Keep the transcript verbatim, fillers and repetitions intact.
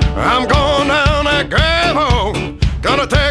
I'm going down that grab hole, gonna take